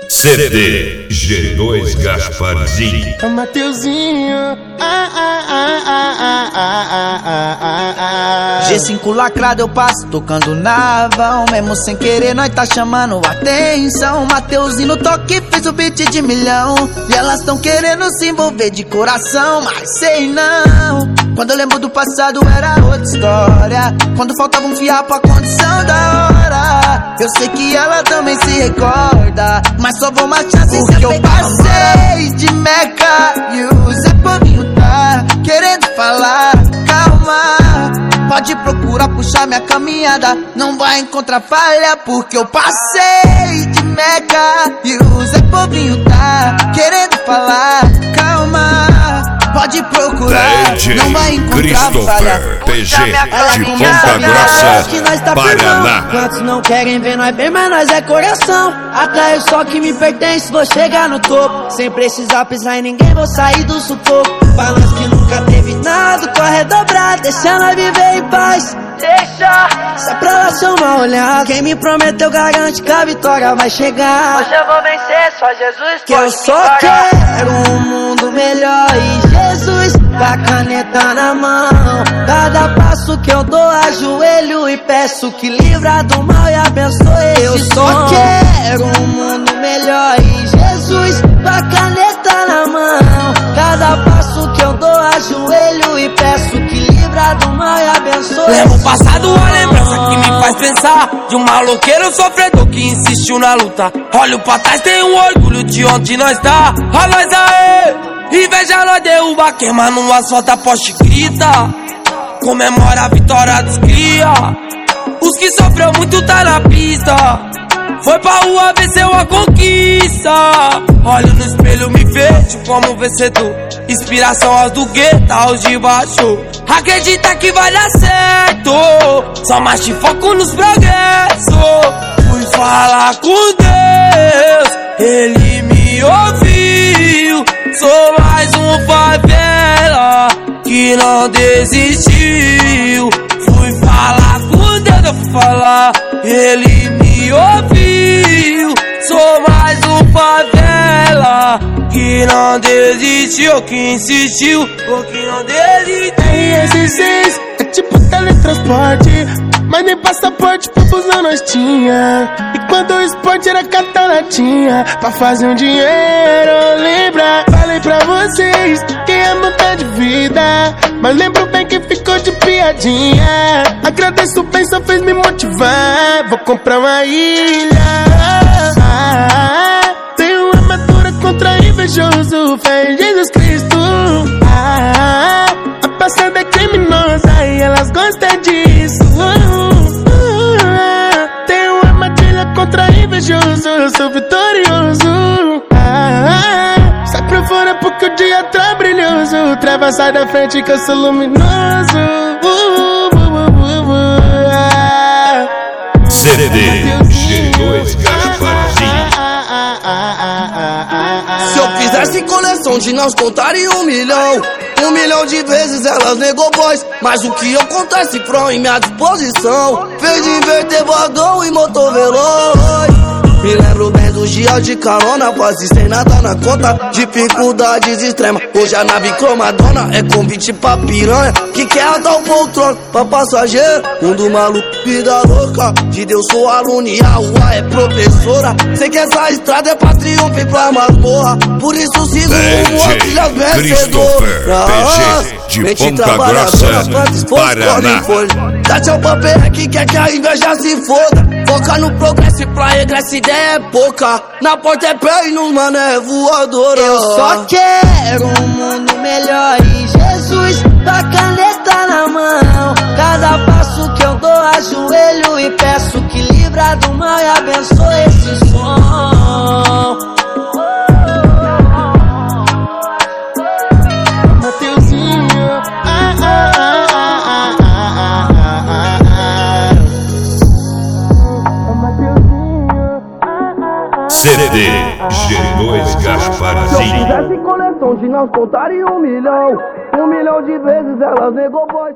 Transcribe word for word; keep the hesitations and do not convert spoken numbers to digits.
C D G dois Gasparzinho. É o Mateuzinho. Ah, ah, ah, ah, ah, ah, ah, ah, ah. G cinco lacrado eu passo tocando naval. Mesmo sem querer nós tá chamando atenção. Mateuzinho no toque fez o beat de milhão. E elas tão querendo se envolver de coração, mas sei não. Quando eu lembro do passado era outra história. Quando faltava um fiapo a condição da hora. Eu sei que ela também se recorda, mas só vou uma chance porque eu passei de Meca e o Zé Povinho tá querendo falar. Calma, pode procurar puxar minha caminhada, não vai encontrar falha, porque eu passei de Meca e o Zé Povinho tá querendo falar. Calma, pode procurar, não vai encontrar falha. P G de Ponta Grossa, Paraná. Quantos não querem ver nós bem, mas nós é coração. Atraio só que me pertence, vou chegar no topo. Sem precisar pisar em ninguém, vou sair do sufoco. Balanço que nunca teve nada, corre dobrado, deixa nós viver em paz. Deixa, se é pra lá chamar olhar, quem me prometeu garante que a vitória vai chegar. Hoje eu vou vencer, só Jesus que eu só quero um mundo melhor e Jesus com a caneta na mão. Cada passo que eu dou, ajoelho e peço que livra do mal e abençoe esse Eu só som. Quero um mundo melhor e Jesus com a caneta na mão. Cada passo que eu dou, ajoelho e peço que livra do mal e abençoe. Lembro o passado, a lembrança que me faz pensar de um maloqueiro sofredor que insistiu na luta. Olho pra trás, tenho um orgulho de onde nós tá. Ó nós aê, inveja nós derruba, queima no asfalto, a poste grita. Comemora a vitória dos cria. Os que sofreu muito tá na pista. Foi pra rua, venceu a conquista. Olho no espelho, me vejo como vencedor. Inspiração aos do gueto, aos de baixo. Acredita que vai dar certo, só mais te foco nos progressos. Fui falar com Deus, Ele me ouviu. Sou mais um favela que não desistiu. Fui falar com Deus, eu fui falar, Ele me ouviu. Sou mais um favela que não desistiu, que insistiu, ou que não desistiu. R S seis é tipo teletransporte, mas nem passaporte pra busão nós tinha. E quando o esporte era catar latinha pra fazer um dinheiro, lembra? Falei pra vocês que ia mudar de vida, mas lembro bem que ficou de piadinha. Agradeço bem, só fez me motivar. Vou comprar uma ilha. Ah, tenho armadura contra invejoso, fé em Jesus Cristo. Ah, a passada é criminosa e elas gostam disso. Ah, tenho armadilha contra invejoso, eu sou vitorioso. Ah, sai pra fora porque o dia tá brilhoso. Treva, sai da frente que eu sou luminoso. Uh, uh, uh, uh, uh, ah. C D G dois Gasparzinho. Se eu fizesse coleção de nós contaria um milhão. Um milhão de vezes elas negou voz, mas o que acontece pro em minha disposição. Fez inverter vagão e motor veloz. Me lembro bem dos dias de carona, quase sem nada na conta, dificuldades extremas. Hoje a nave cromadona é convite pra piranha que quer atar o poltrona pra passageiro. Mundo maluco, vida louca, de Deus sou aluno e a rua é professora. Sei que essa estrada é pra triunfo e pra masmorra, por isso sigo rumo a trilhas vencedoras. De Ponta Grossa, Paraná. Dá tchau pra perra que quer que a inveja se foda. Foca no progresso e pra regresso ideia é pouca. Na porta é pé e nos mano é voadora. Eu só quero um mundo melhor e Jesus com a caneta na mão. Cada passo que eu dou, ajoelho e peço que livra do mal e abençoe esse som. Mateuzinho. Ah, ah, ah, ah, ah, ah, ah, ah. C D G dois Gasparzinho. Se eu fizesse coleção de nós contaria um milhão. Um milhão de vezes elas negou voz.